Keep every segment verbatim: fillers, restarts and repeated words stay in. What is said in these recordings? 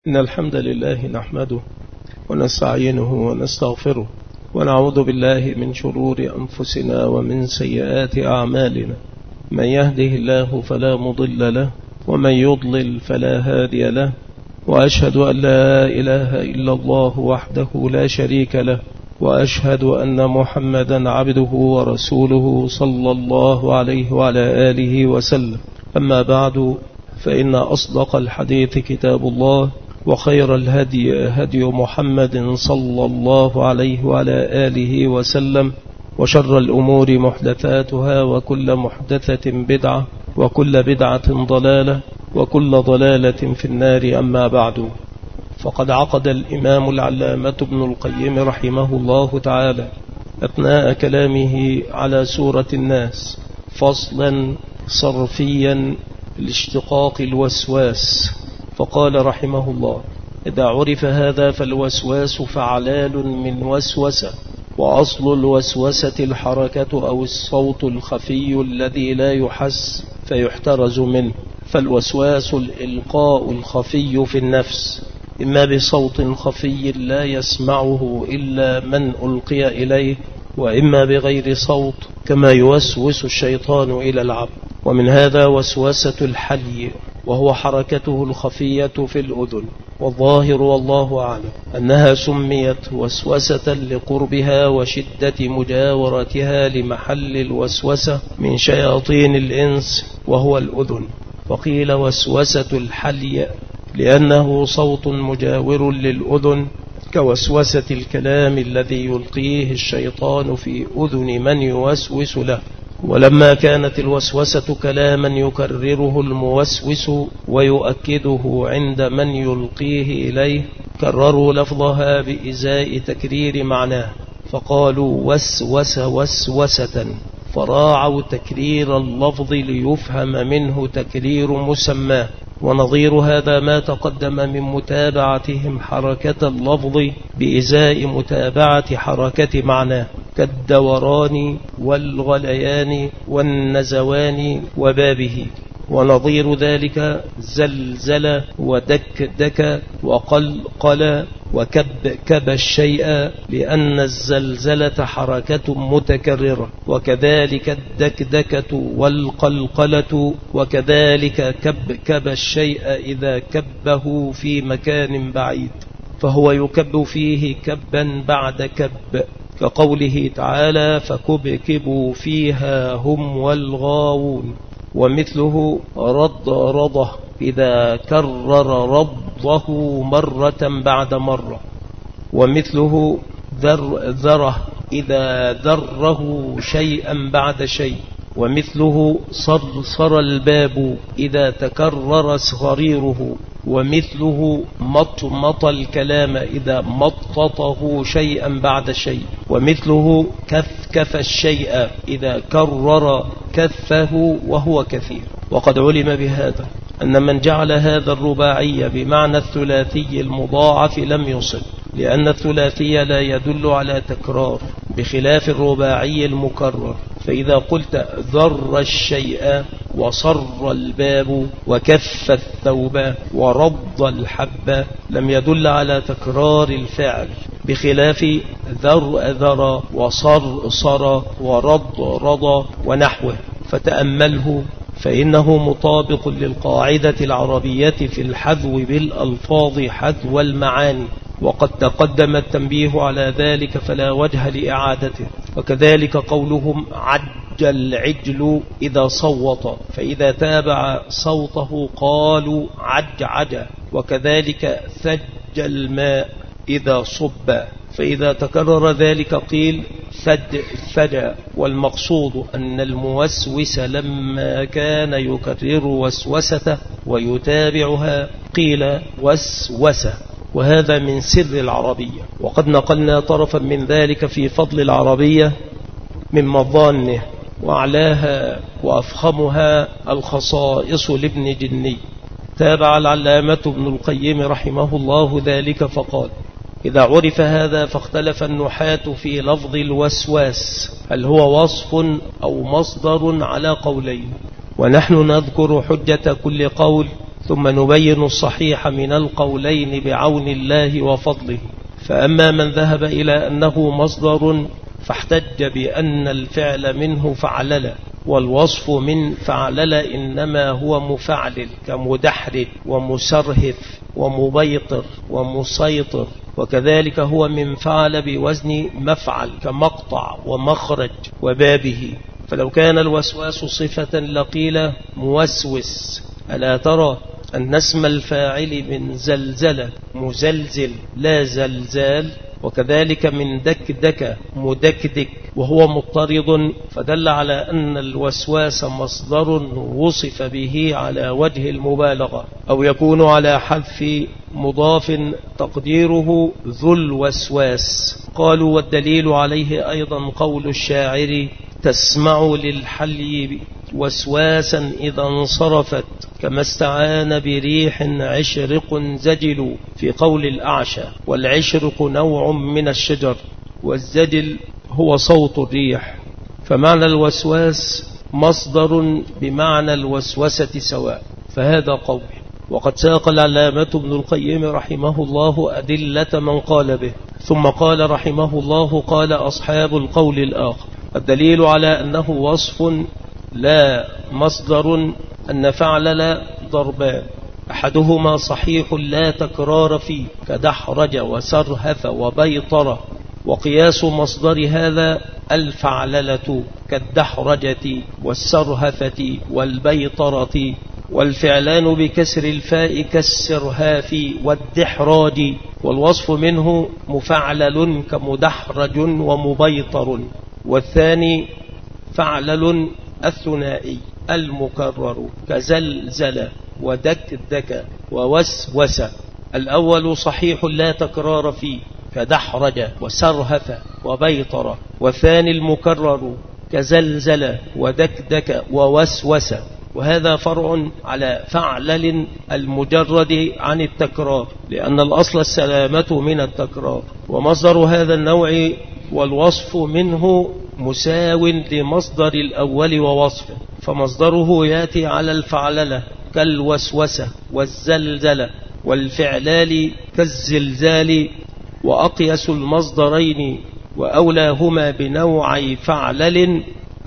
إن الحمد لله نحمده ونستعينه ونستغفره ونعوذ بالله من شرور أنفسنا ومن سيئات أعمالنا. من يهده الله فلا مضل له ومن يضلل فلا هادي له، وأشهد أن لا إله إلا الله وحده لا شريك له، وأشهد أن محمدا عبده ورسوله صلى الله عليه وعلى آله وسلم. أما بعد، فإن أصدق الحديث كتاب الله، وخير الهدي هدي محمد صلى الله عليه وعلى آله وسلم، وشر الأمور محدثاتها، وكل محدثة بدعة، وكل بدعة ضلالة، وكل ضلالة في النار. أما بعد، فقد عقد الإمام العلامة ابن القيم رحمه الله تعالى أثناء كلامه على سورة الناس فصلا صرفيا لاشتقاق الوسواس، فقال رحمه الله: إذا عرف هذا فالوسواس فعلال من وسوسة، وأصل الوسوسة الحركة أو الصوت الخفي الذي لا يحس فيحترز منه. فالوسواس الإلقاء الخفي في النفس، إما بصوت خفي لا يسمعه إلا من ألقي إليه، وإما بغير صوت كما يوسوس الشيطان إلى العبد. ومن هذا وسوسة الحلي، وهو حركته الخفية في الأذن. والظاهر والله أعلم أنها سميت وسوسة لقربها وشدة مجاورتها لمحل الوسوسة من شياطين الإنس وهو الأذن. وقيل وسوسة الحلي لأنه صوت مجاور للأذن، كوسوسة الكلام الذي يلقيه الشيطان في أذن من يوسوس له. ولما كانت الوسوسة كلاما يكرره الموسوس ويؤكده عند من يلقيه إليه، كرروا لفظها بإزاء تكرير معناه، فقالوا وسوس وسوسة، فراعوا تكرير اللفظ ليفهم منه تكرير مسماه. ونظير هذا ما تقدم من متابعتهم حركة اللفظ بإزاء متابعة حركة معناه، كالدوران والغليان والنزوان وبابه. ونظير ذلك زلزل ودكدك وقلقل وكبكب الشيء، لأن الزلزلة حركة متكررة، وكذلك الدكدكة والقلقلة، وكذلك كبكب الشيء إذا كبه في مكان بعيد، فهو يكب فيه كبا بعد كب، كقوله تعالى: فكبكبوا فيها هم والغاوون. ومثله رض رضه إذا كرر رضه مرة بعد مرة. ومثله ذر ذره إذا ذره شيئا بعد شيء. ومثله صرصر الباب إذا تكرر صغيره. ومثله مطمط الكلام إذا مططه شيئا بعد شيء. ومثله كفكف الشيء إذا كرر كفه وهو كثير. وقد علم بهذا أن من جعل هذا الرباعي بمعنى الثلاثي المضاعف لم يصل، لأن الثلاثي لا يدل على تكرار، بخلاف الرباعي المكرر. فإذا قلت ذر الشيء وصر الباب وكف الثوب ورض الحب لم يدل على تكرار الفعل، بخلاف ذر ذر وصر صر ورض رض ونحوه. فتأمله، فإنه مطابق للقاعدة العربية في الحذو بالألفاظ حذو المعاني، وقد تقدم التنبيه على ذلك فلا وجه لإعادته. وكذلك قولهم عج العجل إذا صوت، فإذا تابع صوته قالوا عج عج. وكذلك ثج الماء إذا صب، فإذا تكرر ذلك قيل ثج ثج. والمقصود أن الموسوس لما كان يكرر وسوسته ويتابعها قيل وسوسة، وهذا من سر العربية. وقد نقلنا طرفا من ذلك في فضل العربية من مظانه، وأعلاها وأفخمها الخصائص لابن جني. تابع العلامة ابن القيم رحمه الله ذلك فقال: إذا عرف هذا فاختلف النحاة في لفظ الوسواس، هل هو وصف أو مصدر على قولين. ونحن نذكر حجة كل قول ثم نبين الصحيح من القولين بعون الله وفضله. فأما من ذهب إلى أنه مصدر فاحتج بأن الفعل منه فعلل، والوصف من فعلل إنما هو مفعلل كمدحرج ومسرهف ومبيطر ومسيطر، وكذلك هو من فعل بوزن مفعل كمقطع ومخرج وبابه. فلو كان الوسواس صفة لقيل موسوس. ألا ترى أن اسم الفاعل من زلزل مزلزل لا زلزال، وكذلك من دكدك مدكدك وهو مضطرد، فدل على أن الوسواس مصدر وصف به على وجه المبالغة، أو يكون على حذف مضاف تقديره ذو الوسواس. قالوا والدليل عليه أيضا قول الشاعر تسمع للحلي وسواسا إذا انصرفت كما استعان بريح عشرق زجل، في قول الأعشى. والعشرق نوع من الشجر، والزجل هو صوت الريح. فمعنى الوسواس مصدر بمعنى الوسوسة سواء، فهذا قول. وقد ساق العلامة ابن القيم رحمه الله أدلة من قال به، ثم قال رحمه الله قال أصحاب القول الآخر الدليل على أنه وصف لا مصدر أن فعلل ضربان، أحدهما صحيح لا تكرار فيه كدحرج وسرهف وبيطر، وقياس مصدر هذا الفعللة كالدحرجة والسرهفة والبيطرة، والفعلان بكسر الفاء كالسرهاف والدحراج، والوصف منه مفعلل كمدحرج ومبيطر. والثاني فعلل الثنائي المكرر كزلزل ودكدك ووسوس. الأول صحيح لا تكرار فيه كدحرج وسرهف وبيطر، والثاني المكرر كزلزل ودكدك ووسوس. وهذا فرع على فعلل المجرد عن التكرار، لأن الأصل السلامة من التكرار. ومصدر هذا النوع والوصف منه مساو لمصدر الأول ووصفه، فمصدره يأتي على الفعللة كالوسوسة والزلزلة، والفعلال كالزلزال. وأقيس المصدرين وأولاهما بنوع فعلل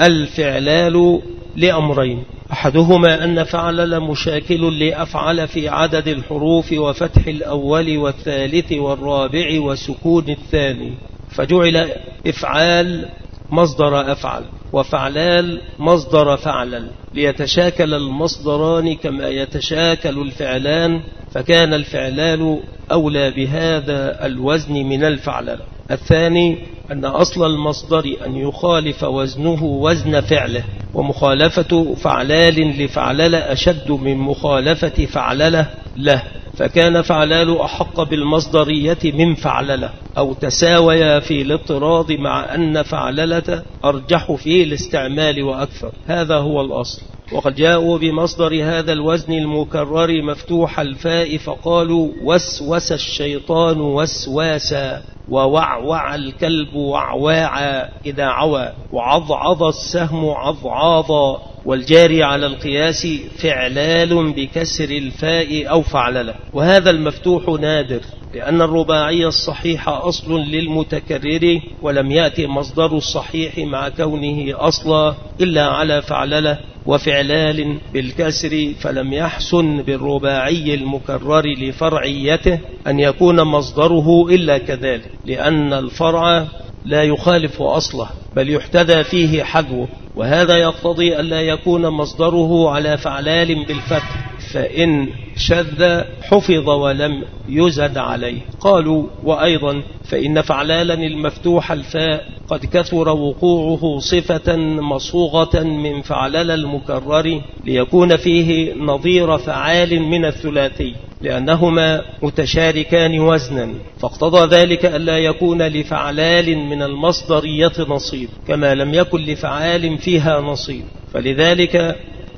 الفعلال لأمرين، أحدهما أن فعلل مشاكل لأفعل في عدد الحروف وفتح الأول والثالث والرابع وسكون الثاني، فجعل إفعال مصدر أفعل وفعلال مصدر فعلل ليتشاكل المصدران كما يتشاكل الفعلان، فكان الفعلال أولى بهذا الوزن من الفعلل. الثاني أن أصل المصدر أن يخالف وزنه وزن فعله، ومخالفة فعلال لفعلل أشد من مخالفة فعلله له، فكان فعلال أحق بالمصدرية من فعلله، أو تساويا في الاضطراد، مع أن فعللة أرجح في الاستعمال وأكثر. هذا هو الأصل. وقد جاءوا بمصدر هذا الوزن المكرر مفتوح الفاء فقالوا وسوس الشيطان وسواسا، ووعوع الكلب وعواعا إذا عوى، وعضعض السهم عضعاضا. والجاري على القياس فعلال بكسر الفاء أو فعلله. وهذا المفتوح نادر، لأن الرباعي الصحيح أصل للمتكرر، ولم يأتي مصدر الصحيح مع كونه أصلا إلا على فعلله وفعلال بالكسر، فلم يحسن بالرباعي المكرر لفرعيته أن يكون مصدره إلا كذلك، لأن الفرع لا يخالف أصله بل يحتذى فيه حذوه، وهذا يقتضي أن لا يكون مصدره على فعلال بالفتح، فإن شذ حفظ ولم يزد عليه. قالوا وأيضا فإن فعلالا المفتوح الفاء قد كثر وقوعه صفة مصوغة من فعلل المكرر، ليكون فيه نظير فعال من الثلاثي، لأنهما متشاركان وزنا، فاقتضى ذلك ألا يكون لفعلال من المصدرية نصيب، كما لم يكن لفعال فيها نصيب. فلذلك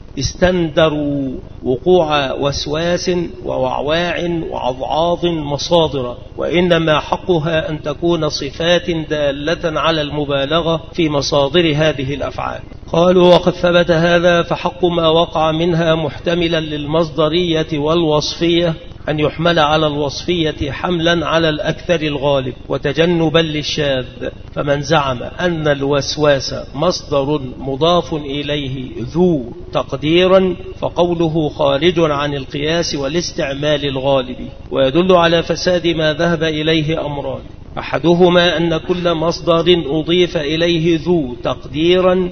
استندروا وقوع وسواس ووعواع وعضعاض مصادر، وإنما حقها أن تكون صفات دالة على المبالغة في مصادر هذه الأفعال. قالوا وقد ثبت هذا فحق ما وقع منها محتملا للمصدرية والوصفية أن يحمل على الوصفية حملا على الأكثر الغالب وتجنبا للشاذ. فمن زعم أن الوسواس مصدر مضاف إليه ذو تقديرا فقوله خارج عن القياس والاستعمال الغالب، ويدل على فساد ما ذهب إليه أمران: أحدهما أن كل مصدر أضيف إليه ذو تقديرا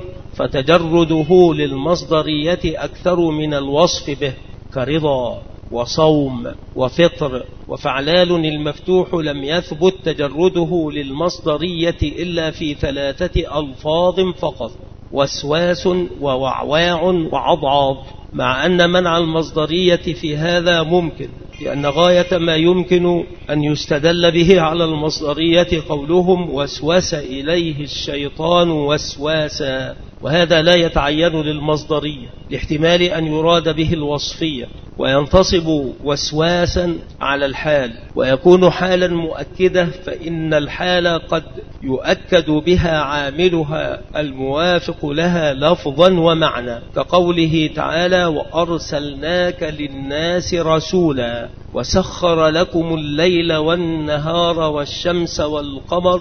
فتجرده للمصدرية أكثر من الوصف به، كرضا وصوم وفطر وفعلال المفتوح لم يثبت تجرده للمصدرية إلا في ثلاثة ألفاظ فقط: وسواس ووعواع وعضعاض، مع أن منع المصدرية في هذا ممكن، لأن غاية ما يمكن أن يستدل به على المصدرية قولهم وسوس إليه الشيطان وسواسا، وهذا لا يتعين للمصدرية لاحتمال أن يراد به الوصفية، وينتصب وسواسا على الحال ويكون حالا مؤكدة، فإن الحال قد يؤكد بها عاملها الموافق لها لفظا ومعنى، كقوله تعالى وأرسلناك للناس رسولا وسخر لكم الليل والنهار والشمس والقمر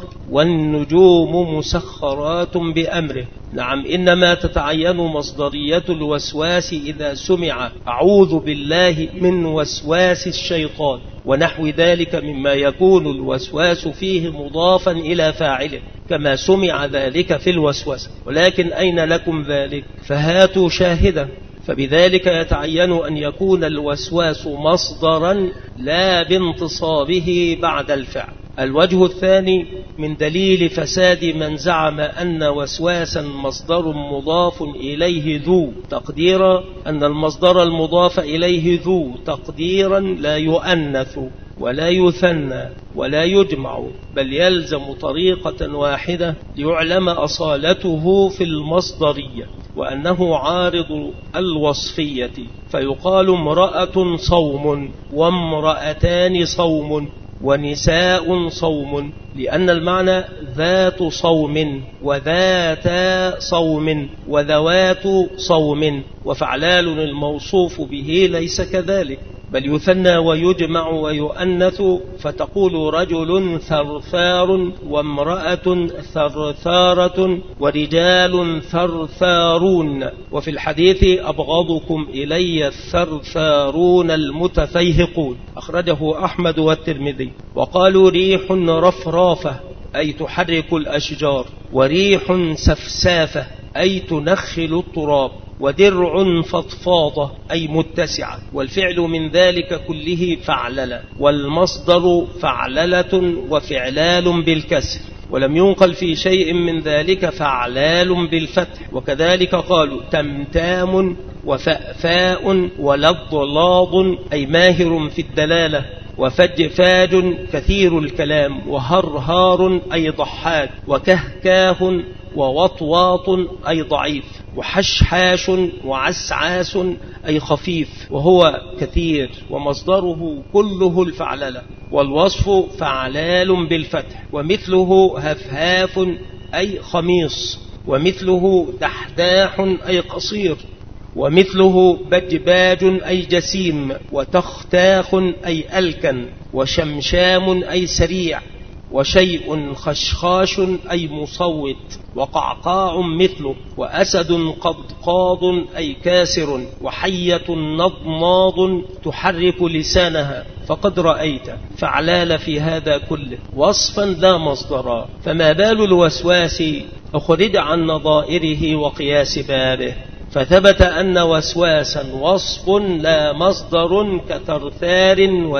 والنجوم مسخرات بأمره. نعم، إنما تتعين مصدرية الوسواس إذا سمع أعوذ بالله من وسواس الشيطان ونحو ذلك مما يكون الوسواس فيه مضافا إلى فاعله، كما سمع ذلك في الوسوسة. ولكن أين لكم ذلك؟ فهاتوا شاهدا. فبذلك يتعين أن يكون الوسواس مصدرا لا بانتصابه بعد الفعل. الوجه الثاني من دليل فساد من زعم أن وسواسا مصدر مضاف إليه ذو تقديرا أن المصدر المضاف إليه ذو تقديرا لا يؤنث ولا يثنى ولا يجمع، بل يلزم طريقة واحدة ليعلم أصالته في المصدرية، وأنه عارض الوصفية، فيقال امرأة صوم وامرأتان صوم ونساء صوم، لأن المعنى ذات صوم وذاتا صوم وذوات صوم، وفعلال الموصوف به ليس كذلك، بل يثنى ويجمع ويؤنث، فتقول رجل ثرثار وامرأة ثرثارة ورجال ثرثارون. وفي الحديث أبغضكم إلي الثرثارون المتفيهقون، أخرجه أحمد والترمذي. وقالوا ريح رفرافة أي تحرك الأشجار، وريح سفسافة أي تنخل التراب، ودرع فضفاضة أي متسعة، والفعل من ذلك كله فعلل، والمصدر فعللة وفعلال بالكسر، ولم ينقل في شيء من ذلك فعلال بالفتح. وكذلك قالوا تمتام وفأفاء ولضلاض أي ماهر في الدلالة، وفجفاج كثير الكلام، وهرهار أي ضحاك، وكهكاه ووطواط أي ضعيف، وحشحاش وعسعاس أي خفيف وهو كثير، ومصدره كله الفعللة، والوصف فعلال بالفتح، ومثله هفهاف أي خميص، ومثله دحداح أي قصير، ومثله بجباج أي جسيم، وتختاخ أي ألكن، وشمشام أي سريع، وشيء خشخاش أي مصوت، وقعقاع مثله، وأسد قضقاض أي كاسر، وحية نضماض تحرك لسانها، فقد رأيت فعلال في هذا كله وصفا لا مصدرا، فما بال الوسواس أخرج عن نظائره وقياس بابه، فثبت أن وسواسا وصف لا مصدر كثرثار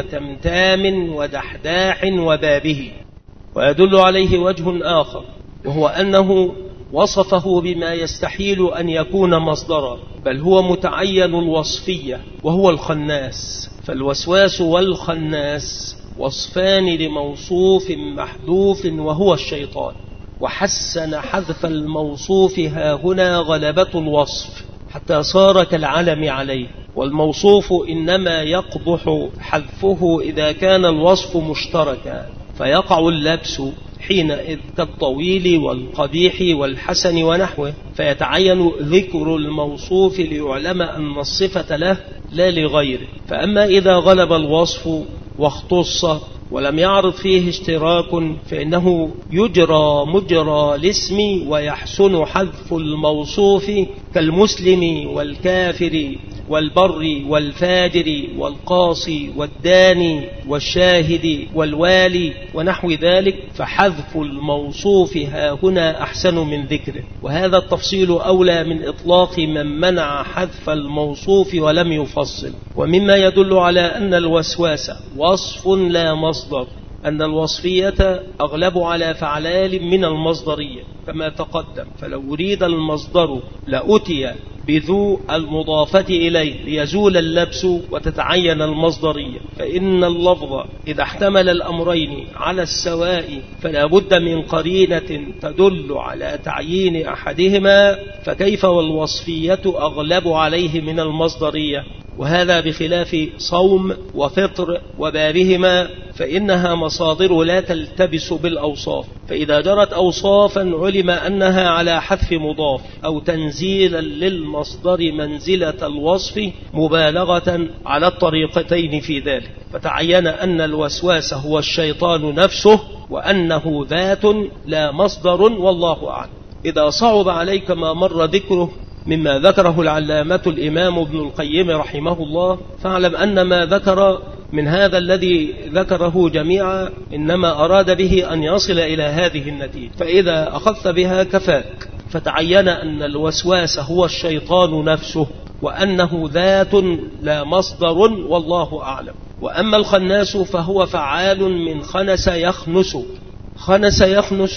وتمتام ودحداح وبابه. ويدل عليه وجه آخر، وهو أنه وصفه بما يستحيل أن يكون مصدرا، بل هو متعين الوصفية وهو الخناس، فالوسواس والخناس وصفان لموصوف محذوف وهو الشيطان، وحسن حذف الموصوف ها هنا غلبة الوصف حتى صار كالعلم عليه، والموصوف إنما يقبح حذفه إذا كان الوصف مشتركا، فيقع اللبس حينئذ كالطويل والقبيح والحسن ونحوه، فيتعين ذكر الموصوف ليعلم أن الصفة له لا لغيره. فأما إذا غلب الوصف واختص ولم يعرض فيه اشتراك فإنه يجرى مجرى الاسم ويحسن حذف الموصوف كالمسلم والكافر والبر والفاجر والقاصي والداني والشاهد والوالي ونحو ذلك، فحذف الموصوف ها هنا أحسن من ذكره. وهذا التفصيل أولى من إطلاق من منع حذف الموصوف ولم يفصل. ومما يدل على أن الوسواس وصف لا مصدر أن الوصفية أغلب على فعلال من المصدرية كما تقدم، فلو أريد المصدر لأتي بذو المضافة إليه ليزول اللبس وتتعين المصدرية. فإن اللفظ إذا احتمل الأمرين على السواء فلا بد من قرينة تدل على تعيين أحدهما، فكيف والوصفية أغلب عليه من المصدرية؟ وهذا بخلاف صوم وفطر وبابهما، فإنها مصادر لا تلتبس بالأوصاف، فإذا جرت أوصافا علم أنها على حذف مضاف أو تنزيلا للمصدر منزلة الوصف مبالغة على الطريقتين في ذلك، فتعين أن الوسواس هو الشيطان نفسه وأنه ذات لا مصدر، والله أعلم. إذا صعب عليك ما مر ذكره مما ذكره العلامة الإمام ابن القيم رحمه الله، فاعلم أن ما ذكر من هذا الذي ذكره جميعا إنما أراد به أن يصل إلى هذه النتيجة، فإذا أخذت بها كفاك. فتعين أن الوسواس هو الشيطان نفسه وأنه ذات لا مصدر، والله أعلم. وأما الخناس فهو فعال من خنس يخنس. خنس يخنس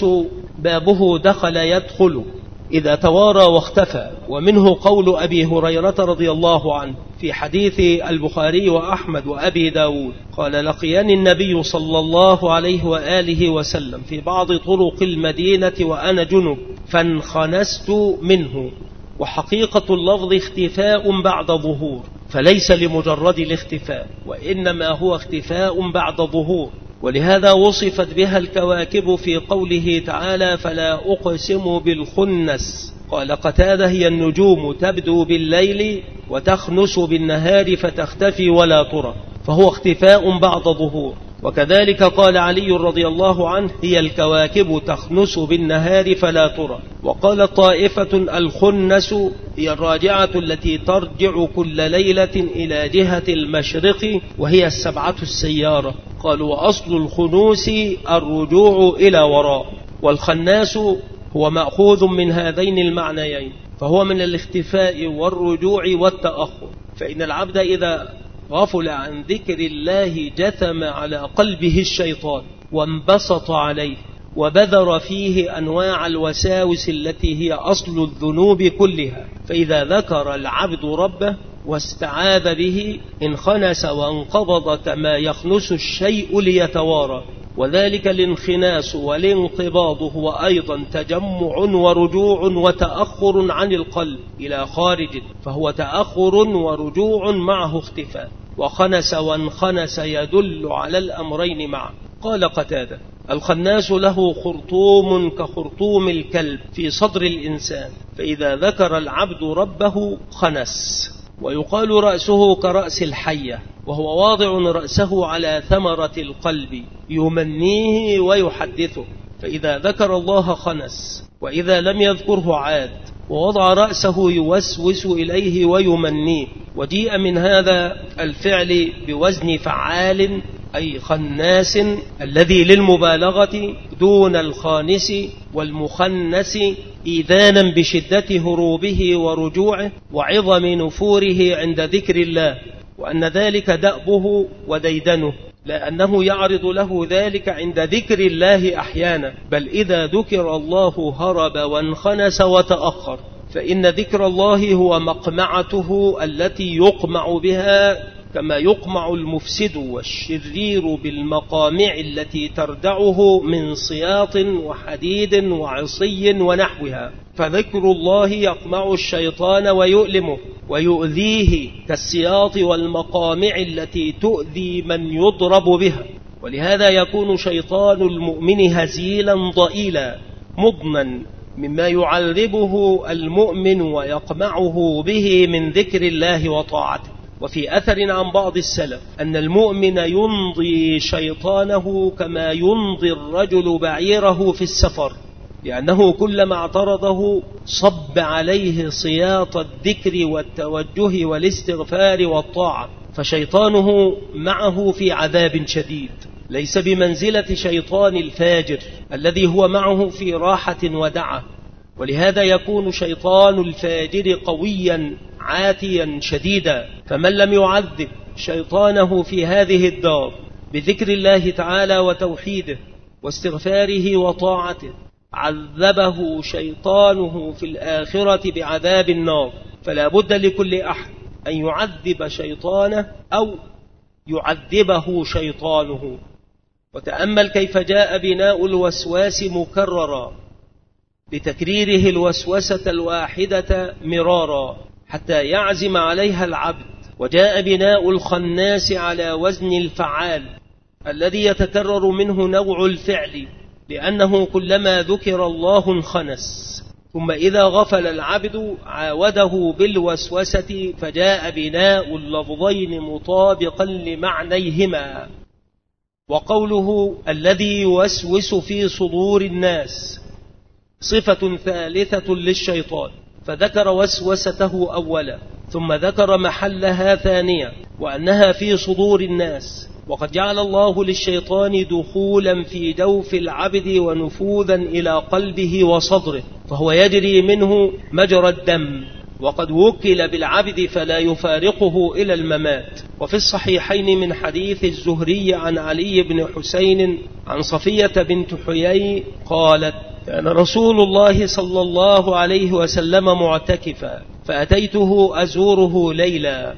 بابه دخل يدخل إذا توارى واختفى. ومنه قول أبي هريرة رضي الله عنه في حديث البخاري وأحمد وأبي داود قال: لقيني النبي صلى الله عليه وآله وسلم في بعض طرق المدينة وأنا جنب فانخنست منه. وحقيقة اللفظ اختفاء بعد ظهور، فليس لمجرد الاختفاء، وإنما هو اختفاء بعد ظهور. ولهذا وصفت بها الكواكب في قوله تعالى: فلا أقسم بالخنس. قال قتادة: هي النجوم تبدو بالليل وتخنس بالنهار فتختفي ولا ترى، فهو اختفاء بعد ظهور. وكذلك قال علي رضي الله عنه: هي الكواكب تخنس بالنهار فلا ترى. وقال طائفة: الخنس هي الراجعة التي ترجع كل ليلة إلى جهة المشرق وهي السبعة السيارة. قالوا: وأصل الخنوس الرجوع إلى وراء. والخناس هو مأخوذ من هذين المعنيين، فهو من الاختفاء والرجوع والتأخر. فإن العبد إذا غفل عن ذكر الله جثم على قلبه الشيطان وانبسط عليه وبذر فيه أنواع الوساوس التي هي أصل الذنوب كلها. فإذا ذكر العبد ربه واستعاذ به انخنس وانقبض كما يخنس الشيء ليتوارى. وذلك الانخناس والانقباض هو أيضا تجمع ورجوع وتأخر عن القلب إلى خارج، فهو تأخر ورجوع معه اختفاء. وخنس وانخنس يدل على الأمرين معا. قال قتادة: الخناس له خرطوم كخرطوم الكلب في صدر الإنسان، فإذا ذكر العبد ربه خنس. ويقال رأسه كرأس الحية، وهو واضع رأسه على ثمرة القلب يمنيه ويحدثه، فإذا ذكر الله خنس، وإذا لم يذكره عاد، ووضع رأسه يوسوس إليه ويمنيه. وجيء من هذا الفعل بوزن فعال، أي خناس، الذي للمبالغة دون الخانس والمخنس، إيذانا بشدة هروبه ورجوعه وعظم نفوره عند ذكر الله، وأن ذلك دأبه وديدنه، لأنه يعرض له ذلك عند ذكر الله أحيانا، بل إذا ذكر الله هرب وانخنس وتأخر. فإن ذكر الله هو مقمعته التي يقمع بها، كما يقمع المفسد والشرير بالمقامع التي تردعه من سياط وحديد وعصي ونحوها. فذكر الله يقمع الشيطان ويؤلمه ويؤذيه كالسياط والمقامع التي تؤذي من يضرب بها. ولهذا يكون شيطان المؤمن هزيلا ضئيلا مضنا مما يعذبه المؤمن ويقمعه به من ذكر الله وطاعته. وفي أثر عن بعض السلف أن المؤمن يمضي شيطانه كما يمضي الرجل بعيره في السفر، لأنه كلما اعترضه صب عليه سياط الذكر والتوجه والاستغفار والطاعة، فشيطانه معه في عذاب شديد، ليس بمنزلة شيطان الفاجر الذي هو معه في راحة ودعة. ولهذا يكون شيطان الفاجر قويا عاتيا شديدا، فمن لم يعذب شيطانه في هذه الدار بذكر الله تعالى وتوحيده واستغفاره وطاعته عذبه شيطانه في الآخرة بعذاب النار. فلا بد لكل أحد أن يعذب شيطانه أو يعذبه شيطانه. وتأمل كيف جاء بناء الوسواس مكررا بتكريره الوسوسة الواحدة مرارا حتى يعزم عليها العبد، وجاء بناء الخناس على وزن الفعال الذي يتكرر منه نوع الفعل، لأنه كلما ذكر الله انخنس، ثم إذا غفل العبد عاوده بالوسوسة، فجاء بناء اللفظين مطابقا لمعنيهما. وقوله الذي يوسوس في صدور الناس صفة ثالثة للشيطان، فذكر وسوسته أولا ثم ذكر محلها ثانيا وأنها في صدور الناس. وقد جعل الله للشيطان دخولا في جوف العبد ونفوذا إلى قلبه وصدره، فهو يجري منه مجرى الدم، وقد وكل بالعبد فلا يفارقه إلى الممات. وفي الصحيحين من حديث الزهري عن علي بن حسين عن صفية بنت حيي قالت: كان رسول الله صلى الله عليه وسلم معتكفا، فأتيته أزوره ليلا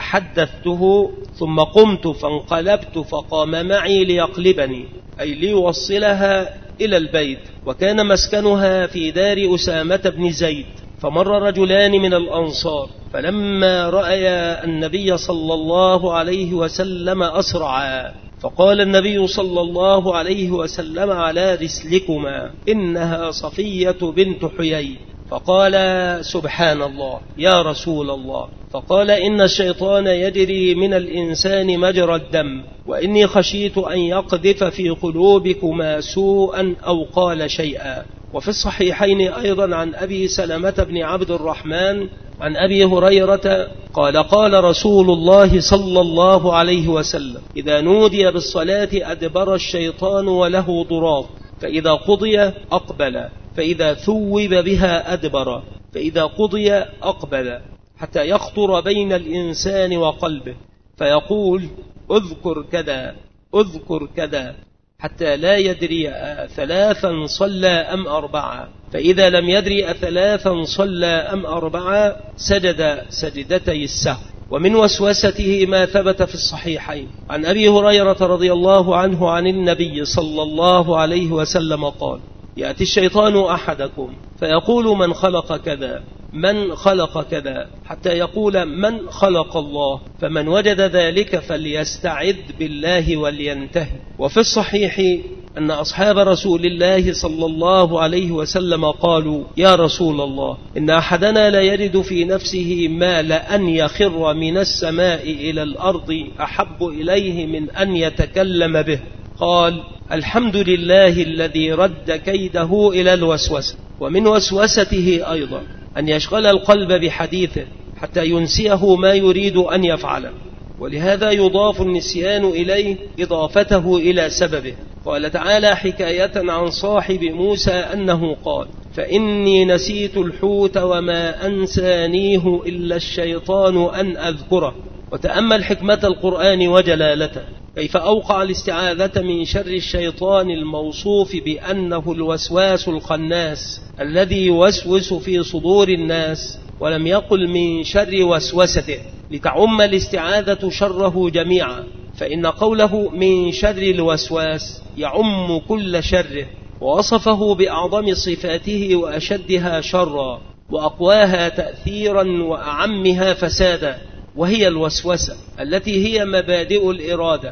فحدثته، ثم قمت فانقلبت فقام معي ليقلبني، أي ليوصلها إلى البيت، وكان مسكنها في دار أسامة بن زيد. فمر رجلان من الأنصار، فلما رأيا النبي صلى الله عليه وسلم أسرعا، فقال النبي صلى الله عليه وسلم: على رسلكما، إنها صفية بنت حيي. فقال: سبحان الله يا رسول الله. فقال: إن الشيطان يجري من الإنسان مجرى الدم، وإني خشيت أن يقذف في قلوبكما سوءا أو قال شيئا. وفي الصحيحين أيضا عن أبي سلمة بن عبد الرحمن عن أبي هريرة قال: قال رسول الله صلى الله عليه وسلم: إذا نودي بالصلاة أدبر الشيطان وله ضراط، فإذا قضي أقبل، فإذا ثوب بها أدبر، فإذا قضي أقبل، حتى يخطر بين الإنسان وقلبه فيقول: أذكر كذا أذكر كذا، حتى لا يدري ثلاثا صلى أم أربعة، فإذا لم يدري ثلاثا صلى أم أربعة سجد سجدتي السهو. ومن وسوسته ما ثبت في الصحيحين عن أبي هريرة رضي الله عنه عن النبي صلى الله عليه وسلم قال: يأتي الشيطان أحدكم فيقول: من خلق كذا من خلق كذا، حتى يقول: من خلق الله، فمن وجد ذلك فليستعذ بالله ولينتهي. وفي الصحيح أن أصحاب رسول الله صلى الله عليه وسلم قالوا: يا رسول الله، إن أحدنا لا يجد في نفسه ما لأن يخر من السماء إلى الأرض أحب إليه من أن يتكلم به. قال: الحمد لله الذي رد كيده إلى الوسوسة. ومن وسوسته أيضا أن يشغل القلب بحديثه حتى ينسيه ما يريد أن يفعله، ولهذا يضاف النسيان إليه إضافته إلى سببه. قال تعالى حكاية عن صاحب موسى أنه قال: فإني نسيت الحوت وما أنسانيه إلا الشيطان أن أذكره. وتأمل حكمة القرآن وجلالته، كيف أوقع الاستعاذة من شر الشيطان الموصوف بأنه الوسواس الخناس الذي يوسوس في صدور الناس، ولم يقل من شر وسوسته لتعم الاستعاذة شره جميعا، فإن قوله من شر الوسواس يعم كل شره، ووصفه بأعظم صفاته وأشدها شرا وأقواها تأثيرا وأعمها فسادا، وهي الوسوسة التي هي مبادئ الإرادة،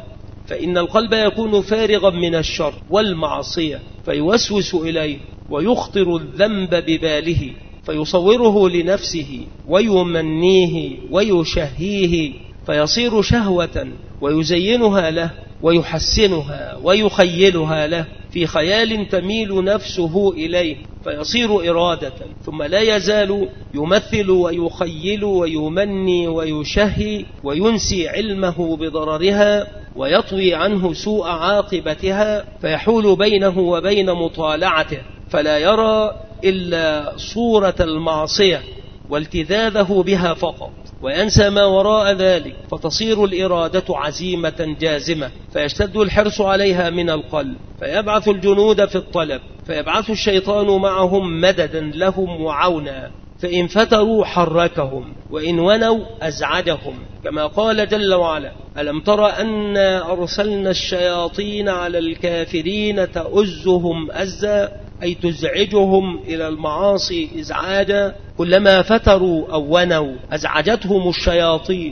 فإن القلب يكون فارغا من الشر والمعصية فيوسوس إليه ويخطر الذنب بباله فيصوره لنفسه ويمنيه ويشهيه فيصير شهوة ويزينها له ويحسنها ويخيلها له في خيال تميل نفسه إليه فيصير إرادة، ثم لا يزال يمثل ويخيل ويمني ويشهي وينسي علمه بضررها ويطوي عنه سوء عاقبتها فيحول بينه وبين مطالعته فلا يرى إلا صورة المعصية والتذاذه بها فقط وينسى ما وراء ذلك، فتصير الإرادة عزيمة جازمة فيشتد الحرص عليها من القلب فيبعث الجنود في الطلب، فيبعث الشيطان معهم مددا لهم وعونا، فإن فتروا حركهم وإن ونوا أزعجهم، كما قال جل وعلا: ألم تر أنا أرسلنا الشياطين على الكافرين تؤزهم أزا، أي تزعجهم إلى المعاصي إزعاجا، كلما فتروا أو ونوا أزعجتهم الشياطين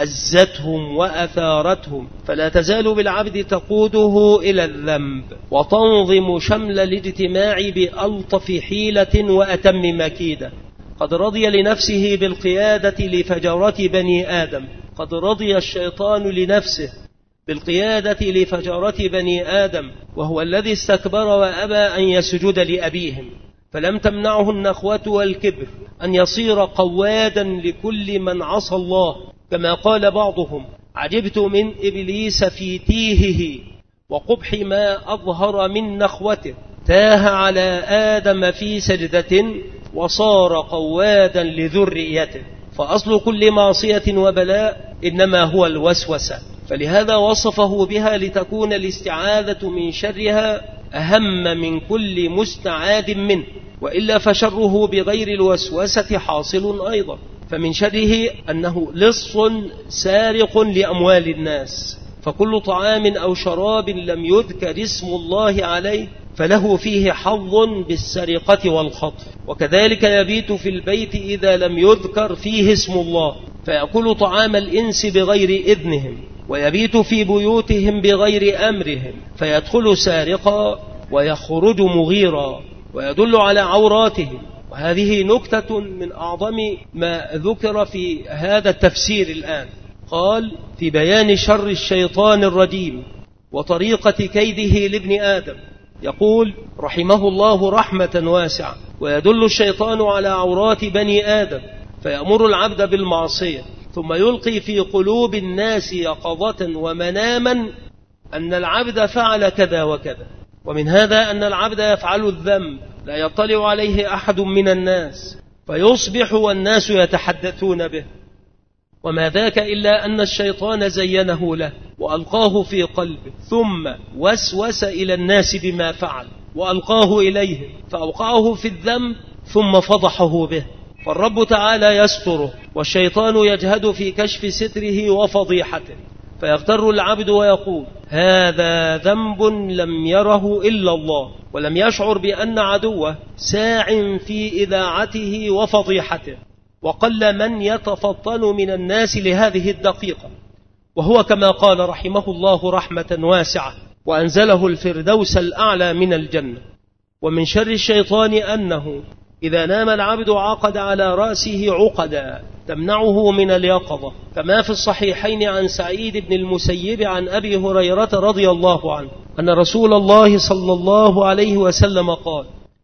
وأزتهم وأثارتهم، فلا تزال بالعبد تقوده إلى الذنب وتنظم شمل الاجتماع بألطف حيلة وأتم مكيدة. قد رضي لنفسه بالقيادة لفجرة بني آدم، قد رضي الشيطان لنفسه بالقيادة لفجرة بني آدم، وهو الذي استكبر وأبى أن يسجد لأبيهم، فلم تمنعه النخوة والكبر أن يصير قوادا لكل من عصى الله، كما قال بعضهم: عجبت من إبليس في تيهه وقبح ما أظهر من نخوته، تاه على آدم في سجدة وصار قوادا لذريته. فأصل كل معصية وبلاء إنما هو الوسوسة، فلهذا وصفه بها لتكون الاستعاذة من شرها أهم من كل مستعاذ منه، وإلا فشره بغير الوسوسة حاصل أيضا. فمن شره أنه لص سارق لأموال الناس، فكل طعام أو شراب لم يذكر اسم الله عليه فله فيه حظ بالسرقة والخطف، وكذلك يبيت في البيت إذا لم يذكر فيه اسم الله فيأكل طعام الإنس بغير إذنهم، ويبيت في بيوتهم بغير أمرهم فيدخل سارقا ويخرج مغيرا ويدل على عوراتهم. وهذه نكتة من أعظم ما ذكر في هذا التفسير الآن. قال: في بيان شر الشيطان الرجيم وطريقة كيده لابن آدم، يقول رحمه الله رحمة واسعة: ويدل الشيطان على عورات بني آدم فيأمر العبد بالمعصية، ثم يلقي في قلوب الناس يقظة ومناما أن العبد فعل كذا وكذا، ومن هذا أن العبد يفعل الذنب لا يطلع عليه أحد من الناس فيصبح والناس يتحدثون به، وما ذاك إلا أن الشيطان زينه له وألقاه في قلبه، ثم وسوس إلى الناس بما فعل وألقاه إليهم فأوقعه في الذنب ثم فضحه به. فالرب تعالى يستره والشيطان يجهد في كشف ستره وفضيحته، فيغتر العبد ويقول: هذا ذنب لم يره إلا الله، ولم يشعر بأن عدوه ساع في إذاعته وفضيحته. وقل من يتفطن من الناس لهذه الدقيقة، وهو كما قال رحمه الله رحمة واسعة: وأنزله الفردوس الأعلى من الجنة. ومن شر الشيطان أنه إذا نام العبد عقد على رأسه عقدا تمنعه من اليقظة، كما في الصحيحين عن سعيد بن المسيب عن أبي هريرة رضي الله عنه أن رسول الله صلى الله عليه وسلم قال: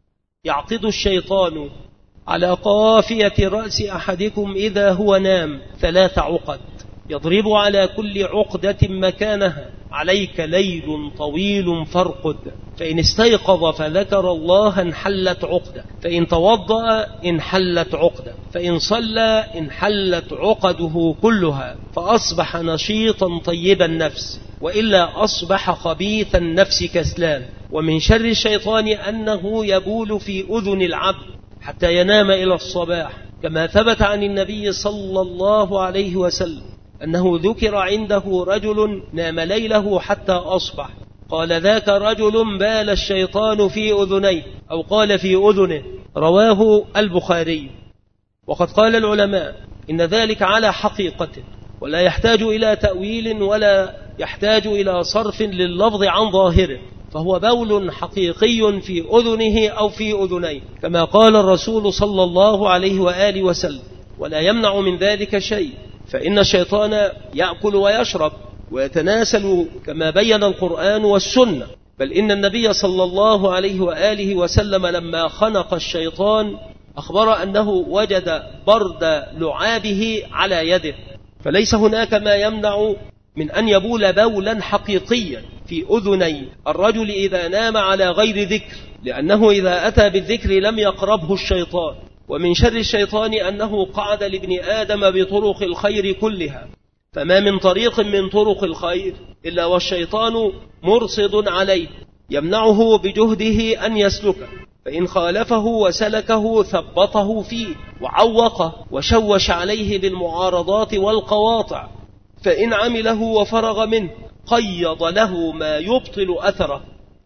يعقد الشيطان على قافية رأس أحدكم إذا هو نام ثلاث عقد، يضرب على كل عقدة مكانها: عليك ليل طويل فارقد، فإن استيقظ فذكر الله انحلت عقدة، فإن توضأ انحلت عقدة، فإن صلى انحلت عقده كلها، فأصبح نشيطا طيب النفس، وإلا أصبح خبيث النفس كسلان. ومن شر الشيطان أنه يبول في أذن العبد حتى ينام إلى الصباح، كما ثبت عن النبي صلى الله عليه وسلم أنه ذكر عنده رجل نام ليله حتى أصبح، قال: ذاك رجل بال الشيطان في أذنيه، أو قال في أذنه، رواه البخاري. وقد قال العلماء إن ذلك على حقيقته ولا يحتاج إلى تأويل ولا يحتاج إلى صرف لللفظ عن ظاهره، فهو بول حقيقي في أذنه أو في أذنيه، كما قال الرسول صلى الله عليه وآله وسلم: ولا يمنع من ذلك شيء، فإن الشيطان يأكل ويشرب ويتناسل كما بين القرآن والسنة. بل إن النبي صلى الله عليه وآله وسلم لما خنق الشيطان أخبر أنه وجد برد لعابه على يده، فليس هناك ما يمنع من أن يبول بولا حقيقيا في أذني الرجل إذا نام على غير ذكر، لأنه إذا أتى بالذكر لم يقربه الشيطان. ومن شر الشيطان أنه قعد لابن آدم بطرق الخير كلها، فما من طريق من طرق الخير إلا والشيطان مرصد عليه يمنعه بجهده أن يسلكه، فإن خالفه وسلكه ثبطه فيه وعوقه وشوش عليه بالمعارضات والقواطع، فإن عمله وفرغ منه قيض له ما يبطل أثره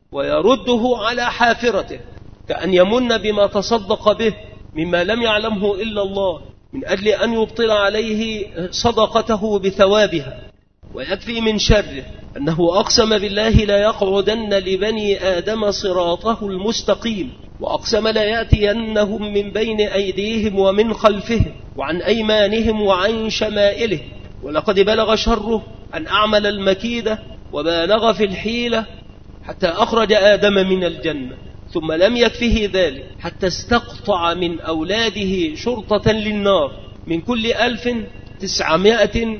ويرده على حافرته، كأن يمن بما تصدق به مما لم يعلمه إلا الله، من أجل أن يبطل عليه صدقته بثوابها. ويكفي من شره أنه أقسم بالله لا يقعدن لبني آدم صراطه المستقيم، وأقسم لا يأتينهم من بين أيديهم ومن خلفهم وعن أيمانهم وعن شمائلهم. ولقد بلغ شره أن أعمل المكيدة وبالغ في الحيلة حتى أخرج آدم من الجنة، ثم لم يكفه ذلك حتى استقطع من أولاده شرطة للنار من كل ألف تسعمائة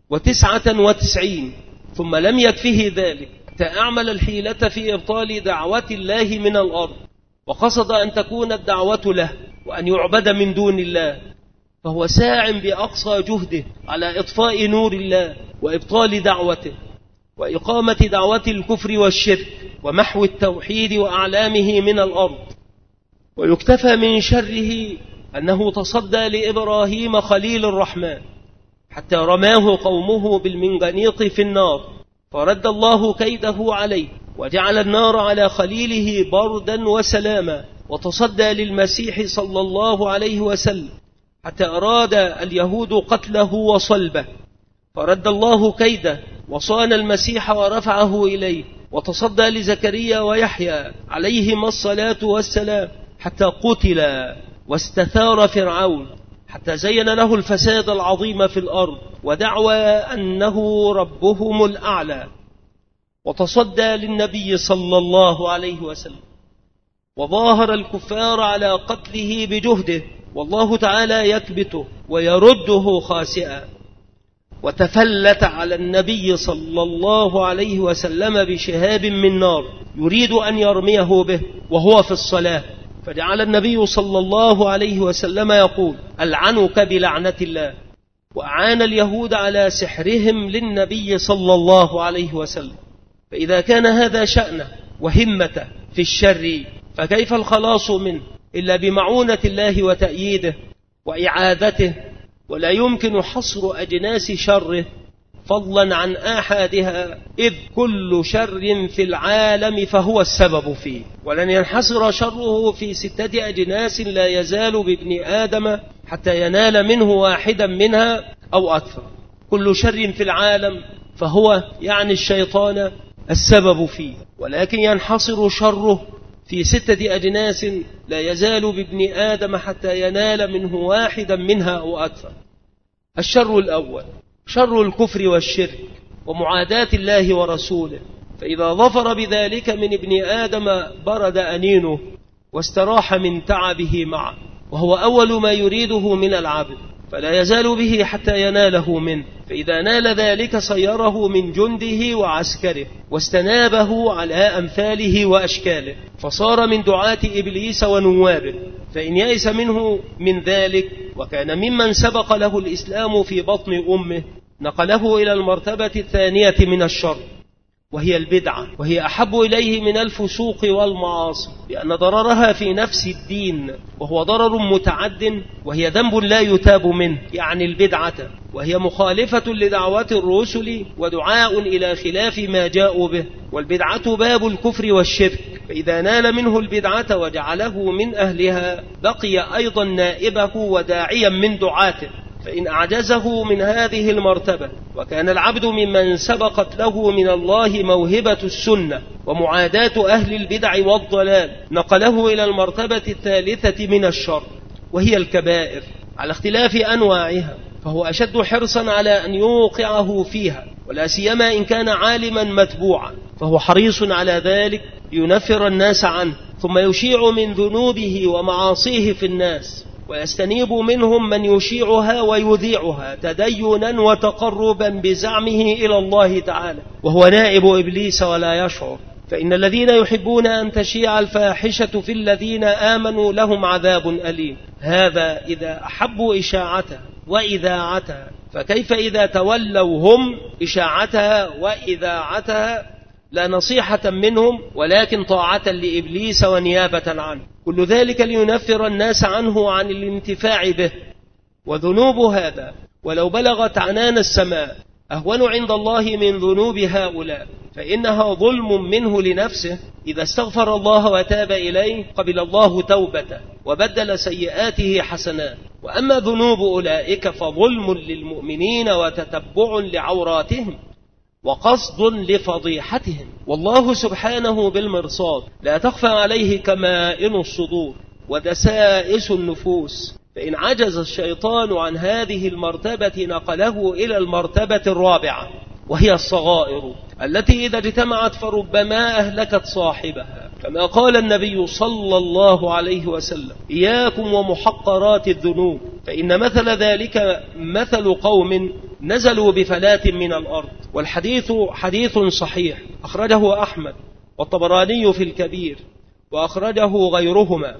وتسعة وتسعين، ثم لم يكفه ذلك حتى أعمل الحيلة في إبطال دعوة الله من الأرض، وقصد أن تكون الدعوة له وأن يعبد من دون الله، فهو ساع بأقصى جهده على إطفاء نور الله وإبطال دعوته وإقامة دعوة الكفر والشرك ومحو التوحيد وأعلامه من الأرض. ويكتفى من شره أنه تصدى لإبراهيم خليل الرحمن حتى رماه قومه بالمنجنيق في النار، فرد الله كيده عليه وجعل النار على خليله بردا وسلاما. وتصدى للمسيح صلى الله عليه وسلم حتى أراد اليهود قتله وصلبه، فرد الله كيده وصان المسيح ورفعه إليه. وتصدى لزكريا ويحيى عليهما الصلاة والسلام حتى قتلا، واستثار فرعون حتى زين له الفساد العظيم في الأرض ودعوى أنه ربهم الأعلى. وتصدى للنبي صلى الله عليه وسلم وظاهر الكفار على قتله بجهده، والله تعالى يكبته ويرده خاسئا. وتفلت على النبي صلى الله عليه وسلم بشهاب من نار يريد أن يرميه به وهو في الصلاة، فجعل النبي صلى الله عليه وسلم يقول: ألعنك بلعنة الله. وأعان اليهود على سحرهم للنبي صلى الله عليه وسلم. فإذا كان هذا شأنه وهمته في الشر، فكيف الخلاص منه إلا بمعونة الله وتأييده وإعادته؟ ولا يمكن حصر أجناس شره فضلا عن آحادها، إذ كل شر في العالم فهو السبب فيه، ولن ينحصر شره في ستة أجناس لا يزال بابن آدم حتى ينال منه واحدا منها أو أكثر. كل شر في العالم فهو يعني الشيطان السبب فيه، ولكن ينحصر شره في ستة أجناس لا يزال بابن آدم حتى ينال منه واحدا منها أو أكثر. الشر الأول شر الكفر والشرك ومعاداة الله ورسوله، فإذا ظفر بذلك من ابن آدم برد أنينه واستراح من تعبه معه، وهو أول ما يريده من العبد، فلا يزال به حتى يناله منه. فإذا نال ذلك صيره من جنده وعسكره واستنابه على أمثاله وأشكاله، فصار من دعاة إبليس ونوابه. فإن يأس منه من ذلك وكان ممن سبق له الإسلام في بطن أمه، نقله إلى المرتبة الثانية من الشر، وهي البدعة، وهي أحب إليه من الفسوق والمعاصي، لأن ضررها في نفس الدين وهو ضرر متعد، وهي ذنب لا يتاب منه، يعني البدعة، وهي مخالفة لدعوات الرسل ودعاء إلى خلاف ما جاءوا به. والبدعة باب الكفر والشرك، فإذا نال منه البدعة وجعله من أهلها بقي أيضا نائبه وداعيا من دعاته، فإن أعجزه من هذه المرتبة وكان العبد ممن سبقت له من الله موهبة السنة ومعاداة أهل البدع والضلال نقله إلى المرتبة الثالثة من الشر وهي الكبائر على اختلاف أنواعها، فهو أشد حرصا على أن يوقعه فيها، ولا سيما إن كان عالما متبوعا، فهو حريص على ذلك لينفر الناس عنه، ثم يشيع من ذنوبه ومعاصيه في الناس، ويستنيب منهم من يشيعها ويذيعها تدينا وتقربا بزعمه إلى الله تعالى، وهو نائب إبليس ولا يشعر. فإن الذين يحبون أن تشيع الفاحشة في الذين آمنوا لهم عذاب أليم، هذا إذا أحبوا إشاعتها وإذاعتها، فكيف إذا تولوا هم إشاعتها وإذاعتها؟ لا نصيحة منهم ولكن طاعة لإبليس ونيابة عنه، كل ذلك لينفر الناس عنه عن الانتفاع به. وذنوب هذا ولو بلغت عنان السماء أهون عند الله من ذنوب هؤلاء، فإنها ظلم منه لنفسه. إذا استغفر الله وتاب إليه قبل الله توبته وبدل سيئاته حسنات، وأما ذنوب أولئك فظلم للمؤمنين وتتبع لعوراتهم وقصد لفضيحتهم، والله سبحانه بالمرصاد لا تخفى عليه كمائن الصدور ودسائس النفوس. فإن عجز الشيطان عن هذه المرتبة نقله إلى المرتبة الرابعة وهي الصغائر، التي إذا اجتمعت فربما أهلكت صاحبها، كما قال النبي صلى الله عليه وسلم: إياكم ومحقرات الذنوب، فإن مثل ذلك مثل قوم نزلوا بفلاة من الأرض. والحديث حديث صحيح أخرجه أحمد والطبراني في الكبير وأخرجه غيرهما،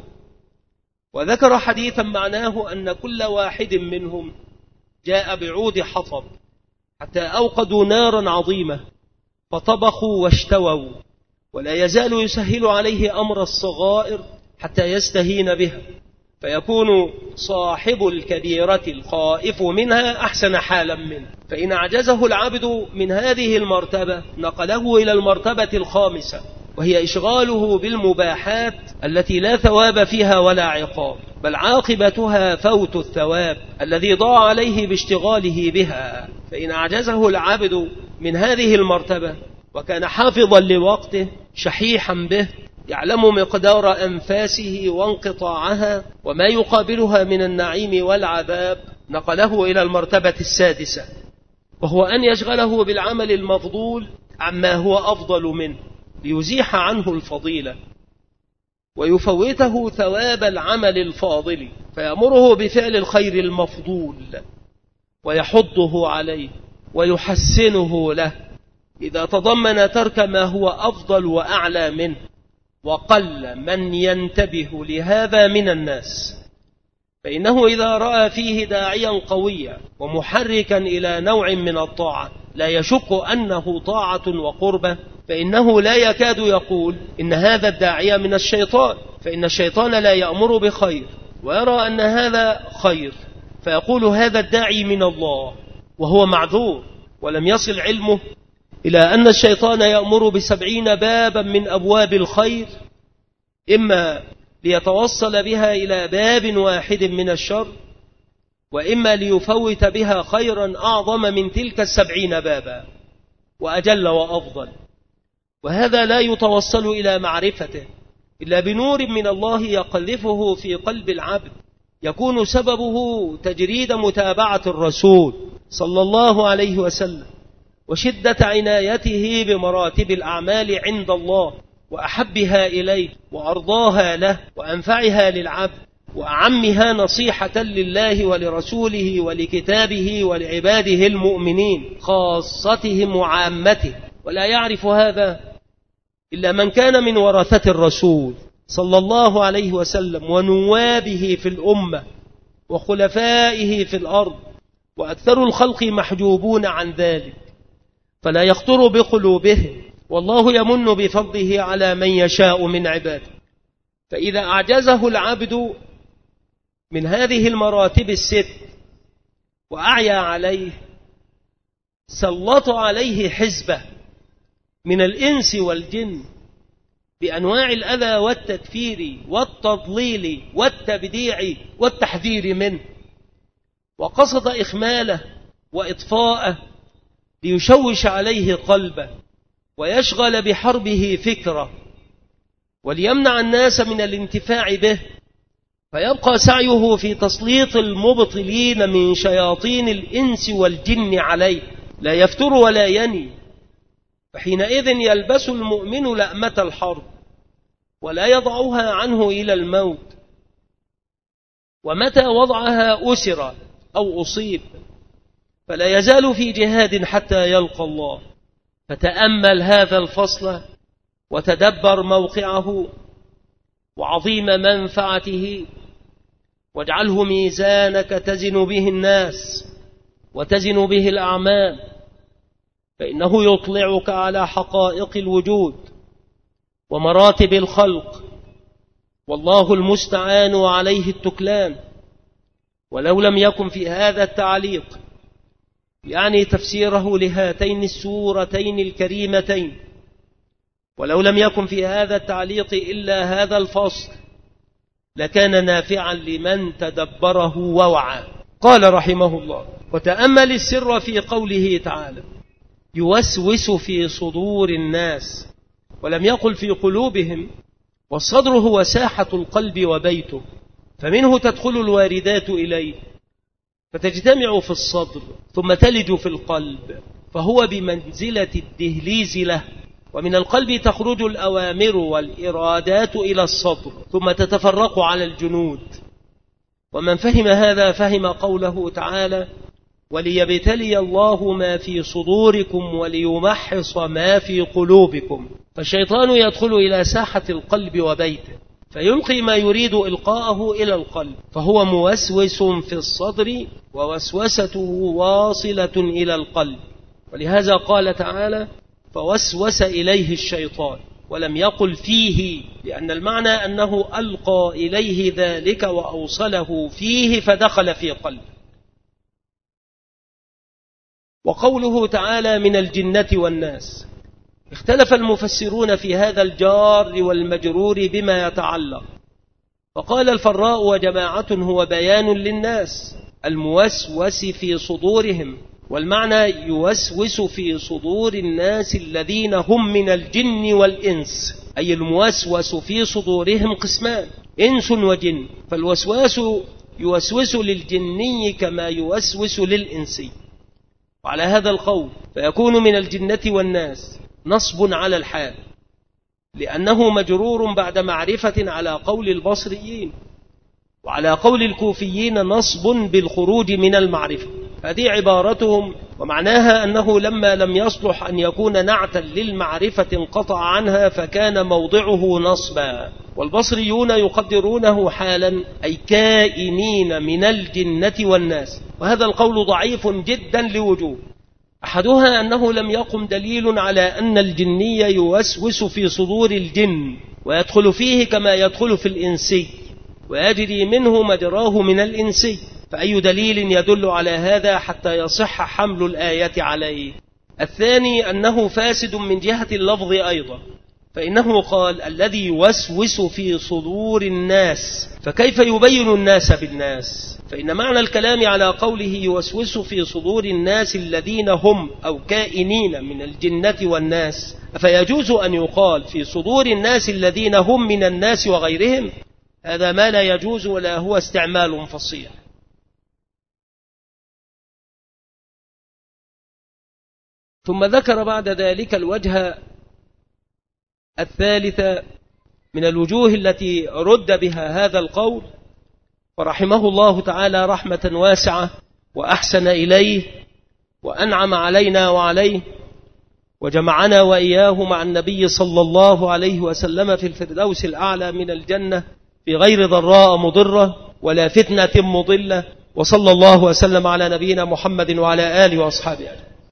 وذكر حديثا معناه أن كل واحد منهم جاء بعود حطب حتى أوقدوا نارا عظيمة فطبخوا واشتووا، ولا يزال يسهل عليه أمر الصغائر حتى يستهين بها، فيكون صاحب الكبيرة الخائف منها أحسن حالا منه. فإن أعجزه العبد من هذه المرتبة نقله إلى المرتبة الخامسة وهي إشغاله بالمباحات التي لا ثواب فيها ولا عقاب، بل عاقبتها فوت الثواب الذي ضاع عليه باشتغاله بها. فإن أعجزه العبد من هذه المرتبة وكان حافظا لوقته شحيحا به يعلم مقدار أنفاسه وانقطاعها وما يقابلها من النعيم والعذاب نقله إلى المرتبة السادسة، وهو أن يشغله بالعمل المفضول عما هو أفضل منه ليزيح عنه الفضيلة ويفوته ثواب العمل الفاضل، فيأمره بفعل الخير المفضول ويحضه عليه ويحسنه له إذا تضمن ترك ما هو أفضل وأعلى منه. وقل من ينتبه لهذا من الناس، فإنه إذا رأى فيه داعيا قويا ومحركا إلى نوع من الطاعة لا يشك أنه طاعة وقربة، فإنه لا يكاد يقول إن هذا الداعية من الشيطان، فإن الشيطان لا يأمر بخير ويرى أن هذا خير، فيقول هذا الداعي من الله وهو معذور ولم يصل علمه إلى أن الشيطان يأمر بسبعين بابا من أبواب الخير، إما ليتوصل بها إلى باب واحد من الشر، وإما ليفوت بها خيرا أعظم من تلك السبعين بابا وأجل وأفضل. وهذا لا يتوصل إلى معرفته إلا بنور من الله يقذفه في قلب العبد يكون سببه تجريد متابعة الرسول صلى الله عليه وسلم وشدة عنايته بمراتب الأعمال عند الله وأحبها إليه وأرضاها له وأنفعها للعبد وأعمها نصيحة لله ولرسوله ولكتابه ولعباده المؤمنين خاصتهم وعامته. ولا يعرف هذا إلا من كان من ورثة الرسول صلى الله عليه وسلم ونوابه في الأمة وخلفائه في الأرض، وأكثر الخلق محجوبون عن ذلك فلا يخطر بقلوبهم، والله يمن بفضله على من يشاء من عباده. فإذا أعجزه العبد من هذه المراتب الست وأعيا عليه سلط عليه حزبه من الإنس والجن بأنواع الأذى والتكفير والتضليل والتبديع والتحذير منه، وقصد إخماله وإطفاءه ليشوش عليه قلبه ويشغل بحربه فكره وليمنع الناس من الانتفاع به، فيبقى سعيه في تسليط المبطلين من شياطين الإنس والجن عليه لا يفتر ولا يني، فحينئذ يلبس المؤمن لأمة الحرب ولا يضعها عنه إلى الموت، ومتى وضعها أسر أو أصيب فلا يزال في جهاد حتى يلقى الله. فتأمل هذا الفصل وتدبر موقعه وعظيم منفعته، واجعله ميزانك تزن به الناس وتزن به الأعمال، فإنه يطلعك على حقائق الوجود ومراتب الخلق، والله المستعان وعليه التكلان. ولو لم يكن في هذا التعليق يعني تفسيره لهاتين السورتين الكريمتين، ولو لم يكن في هذا التعليق إلا هذا الفصل لكان نافعا لمن تدبره ووعى. قال رحمه الله: وتأمل السر في قوله تعالى: يوسوس في صدور الناس، ولم يقل في قلوبهم، والصدر هو ساحة القلب وبيته، فمنه تدخل الواردات إليه فتجتمع في الصدر ثم تلج في القلب، فهو بمنزلة الدهليز له، ومن القلب تخرج الأوامر والإرادات إلى الصدر ثم تتفرق على الجنود. ومن فهم هذا فهم قوله تعالى: وليبتلي الله ما في صدوركم وليمحص ما في قلوبكم. فالشيطان يدخل إلى ساحة القلب وبيته فيلقي ما يريد إلقاءه إلى القلب، فهو موسوس في الصدر ووسوسته واصلة إلى القلب. ولهذا قال تعالى: فوسوس إليه الشيطان، ولم يقل فيه، لأن المعنى أنه ألقى إليه ذلك وأوصله فيه فدخل في قلبه. وقوله تعالى: من الجنة والناس، اختلف المفسرون في هذا الجار والمجرور بما يتعلق، فقال الفراء وجماعة: هو بيان للناس الموسوس في صدورهم، والمعنى يوسوس في صدور الناس الذين هم من الجن والإنس، أي الموسوس في صدورهم قسمان: إنس وجن، فالوسواس يوسوس للجني كما يوسوس للإنسي. وعلى هذا القول فيكون من الجنة والناس نصب على الحال، لأنه مجرور بعد معرفة على قول البصريين، وعلى قول الكوفيين نصب بالخروج من المعرفة. هذه عبارتهم، ومعناها أنه لما لم يصلح أن يكون نعتا للمعرفة انقطع عنها فكان موضعه نصبا. والبصريون يقدرونه حالا، أي كائنين من الجنة والناس، وهذا القول ضعيف جدا لوجوه. أحدها أنه لم يقم دليل على أن الجني يوسوس في صدور الجن ويدخل فيه كما يدخل في الإنسي ويجري منه مجراه من الإنسي، فأي دليل يدل على هذا حتى يصح حمل الآية عليه؟ الثاني أنه فاسد من جهة اللفظ أيضا، فإنه قال: الذي يوسوس في صدور الناس، فكيف يبين الناس بالناس؟ فإن معنى الكلام على قوله يوسوس في صدور الناس الذين هم أو كائنين من الجنة والناس، فيجوز أن يقال في صدور الناس الذين هم من الناس وغيرهم؟ هذا ما لا يجوز ولا هو استعمال فصيح. ثم ذكر بعد ذلك الوجه الثالث من الوجوه التي رد بها هذا القول، فرحمه الله تعالى رحمة واسعة وأحسن إليه وأنعم علينا وعليه، وجمعنا وإياه مع النبي صلى الله عليه وسلم في الفردوس الأعلى من الجنة في غير ضراء مضرة ولا فتنة مضلة. وصلى الله وسلم على نبينا محمد وعلى آله وأصحابه أجمعين.